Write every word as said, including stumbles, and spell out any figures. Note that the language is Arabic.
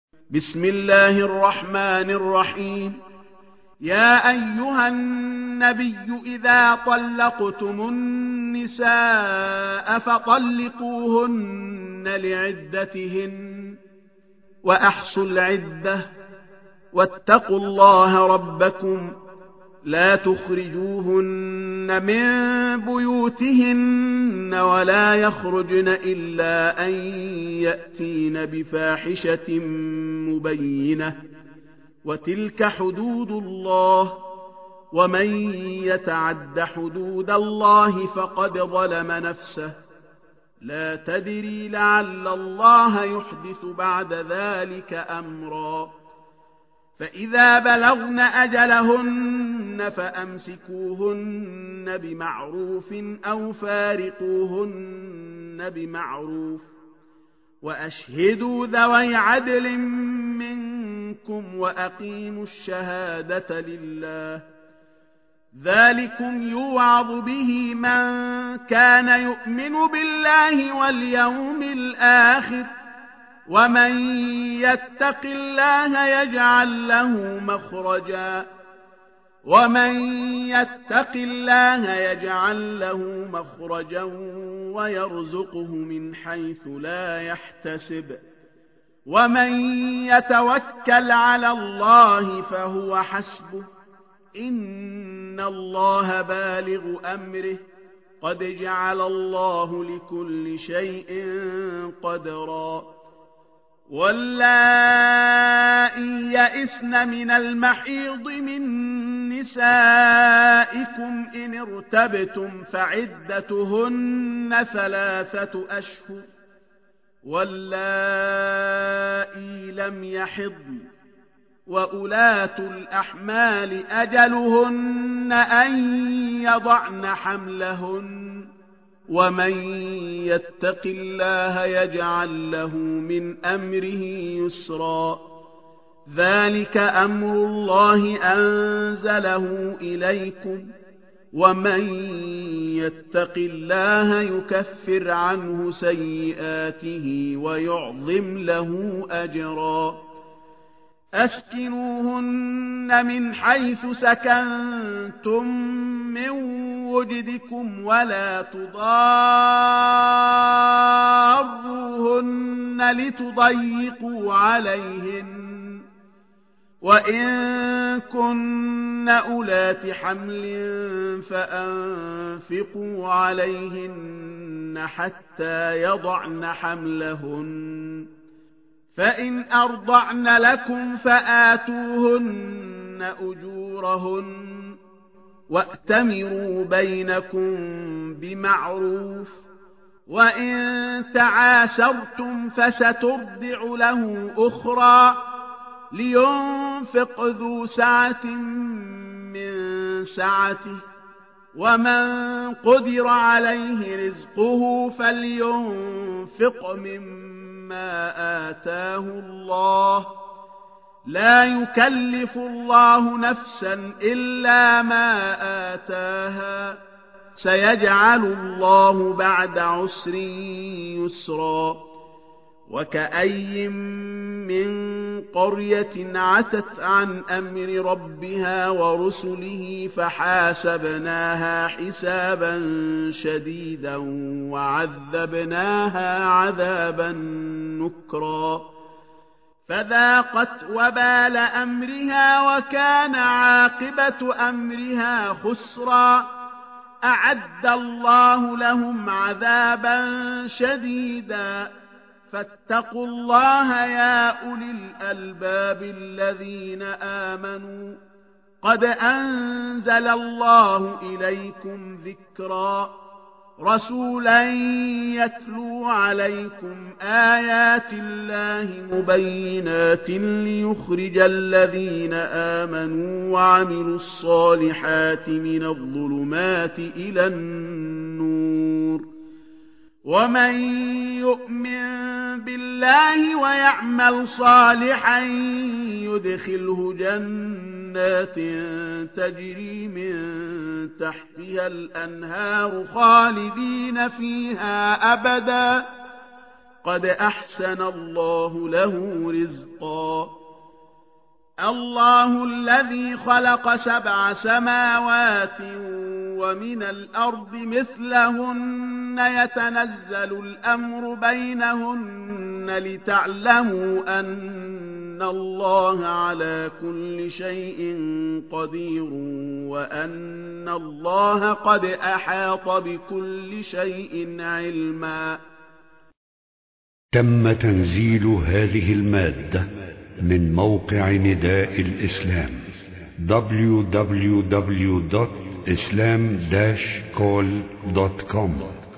بسم الله الرحمن الرحيم. يا أيها النبي إذا طلقتم النساء فطلقوهن لعدتهن وأحصوا العدة واتقوا الله ربكم لا تخرجوهن من بيوتهن ولا يخرجن إلا أن يأتين بفاحشة مبينة وتلك حدود الله ومن يتعد حدود الله فقد ظلم نفسه لا تدري لعل الله يحدث بعد ذلك أمرا. فإذا بلغن أجلهن فأمسكوهن بمعروف أو فارقوهن بمعروف وأشهدوا ذوي عدل منكم وأقيموا الشهادة لله ذلكم يوعظ به من كان يؤمن بالله واليوم الآخر ومن يتق الله يجعل له مخرجا ومن يتق الله يجعل له مخرجا ويرزقه من حيث لا يحتسب ومن يتوكل على الله فهو حسبه إن الله بالغ أمره قد جعل الله لكل شيء قدرا. واللائي يئسن من المحيض من نسائكم إن ارتبتم فعدتهن ثلاثة أشهر واللائي لم يحضن وأولاة الأحمال أجلهن أن يضعن حملهن ومن يتق الله يجعل له من أمره يسرا. ذلك أمر الله أنزله إليكم ومن يتق الله يكفر عنه سيئاته ويعظم له أجرا. أسكنوهن من حيث سكنتم من وجدكم ولا تضاروهن لتضيقوا عليهن وإن كن أولات حمل فأنفقوا عليهن حتى يضعن حملهن فإن أرضعن لكم فآتوهن أجورهن وأتمروا بينكم بمعروف وإن تعاسرتم فسترضع له أخرى لينفق ذو سعة من سعته ومن قدر عليه رزقه فلينفق مما آتاه الله لا يكلف الله نفسا إلا ما آتاها سيجعل الله بعد عسر يسرا. وكأي من قرية عتت عن أمر ربها ورسله فحاسبناها حسابا شديدا وعذبناها عذابا نكرا فذاقت وبال أمرها وكان عاقبة أمرها خسرا. أعد الله لهم عذابا شديدا فاتقوا الله يا أولي الألباب الذين آمنوا قد أنزل الله إليكم ذكرا رسولا يتلو عليكم آيات الله مبينات ليخرج الذين آمنوا وعملوا الصالحات من الظلمات إلى النور ومن يؤمن بالله ويعمل صالحا يدخله جنات تجري من تحتها الأنهار خالدين فيها أبدا قد أحسن الله له رزقا الله الذي خلق سبع سماوات ومن الأرض مثلهن يتنزل الأمر بينهن لتعلموا أن الله على كل شيء قدير وأن الله قد أحاط بكل شيء علما. تم تنزيل هذه المادة من موقع نداء الإسلام دبليو دبليو دبليو دوت إسلام داش كول دوت كوم.